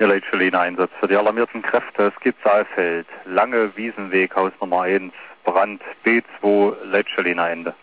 Ja, Leitschulin-Einsatz für die alarmierten Kräfte. Es gibt Saalfeld, Lange Wiesenweg, Haus Nummer 1, Brand, B2, Leitschulin-Ende.